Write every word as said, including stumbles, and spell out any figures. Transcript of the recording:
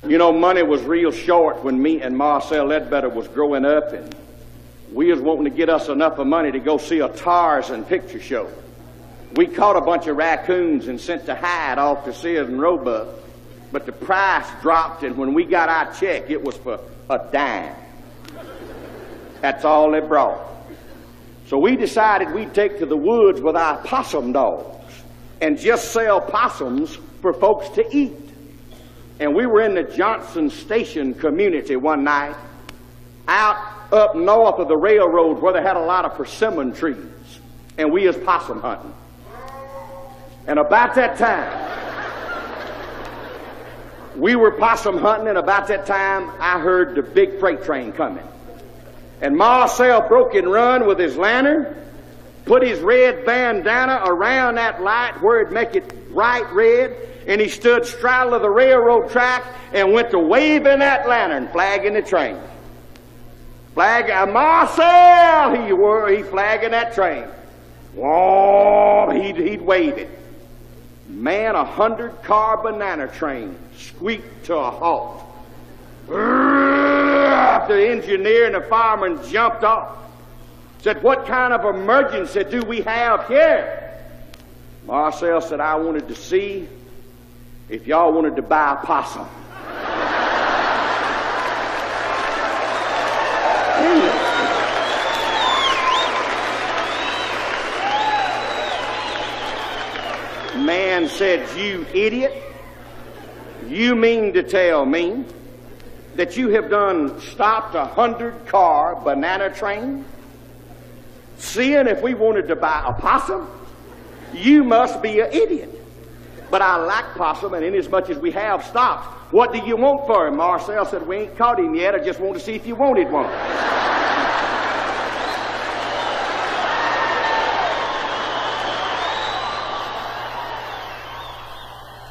You know, money was real short when me and Marcel Ledbetter was growing up, and we was wanting to get us enough of money to go see a Tarzan picture show. We caught a bunch of raccoons and sent to hide off to Sears and Roebuck, but the price dropped, and when we got our check, it was for a dime. That's all they brought. So we decided we'd take to the woods with our possum dogs and just sell possums for folks to eat. And we were in the Johnson Station community one night, out up north of the railroad where they had a lot of persimmon trees, and we was possum hunting. And about that time, we were possum hunting, and about that time, I heard the big freight train coming. And Marcel broke and run with his lantern, put his red bandana around that light where it'd make it bright red, and he stood straddle the railroad track and went to waving that lantern, flagging the train. Flag, uh, Marcel, he were, he flagging that train. Whoa, he'd, he'd wave it. Man, a hundred car banana train squeaked to a halt. The engineer and the fireman jumped off. Said, what kind of emergency do we have here? Marcel said, I wanted to see if y'all wanted to buy a possum. Man said, you idiot, you mean to tell me that you have done stopped a hundred car banana train? Seeing if we wanted to buy a possum? You must be an idiot. But I like possum, and inasmuch as we have stopped, what do you want for him? Marcel said, we ain't caught him yet. I just want to see if you wanted one.